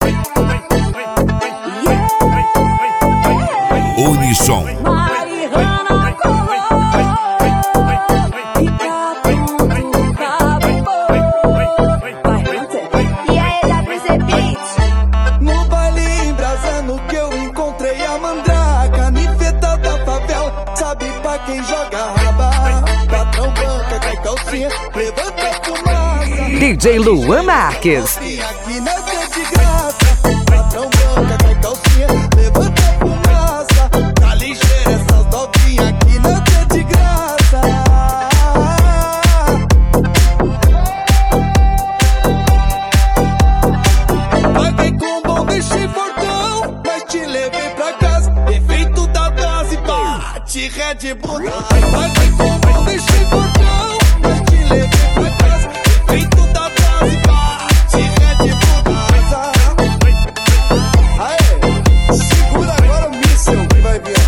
Unissom. No baile embrasando que eu encontrei a mandraca, nifeta da favela, sabe pra quem joga raba. Patrão banca, cai calcinha, levanta fumaça. DJ Luan Marques. Aqui nessa é de graça. Patrão banca, cai calcinha, levanta fumaça. Tá ligeira essas novinhas, aqui nessa é de graça. Paguei com bom, deixei fortão, mas te levei pra casa. Efeito da dose, bate Red Bull. Paguei com bom, deixei fortão, mas te levei pra casa. Efeito da dose, bate Red Bull. Aê, segura agora o míssel que vai vir.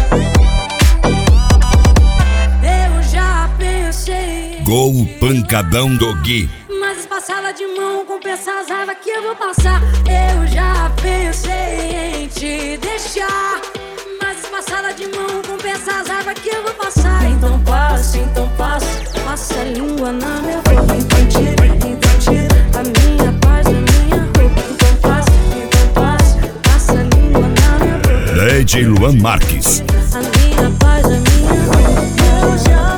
Eu já pensei. Gol Pancadão do Gui. Mas passada de mão compensa as raivas que eu vou passar. Eu já pensei em te deixar, mas passada de mão compensa as raivas que eu vou passar. Então passa, passa a língua na minha boca. Então tira a minha paz da minha roupa. Então passa a língua na minha boca. DJ Luan Marques. A minha paz da minha roupa. Eu já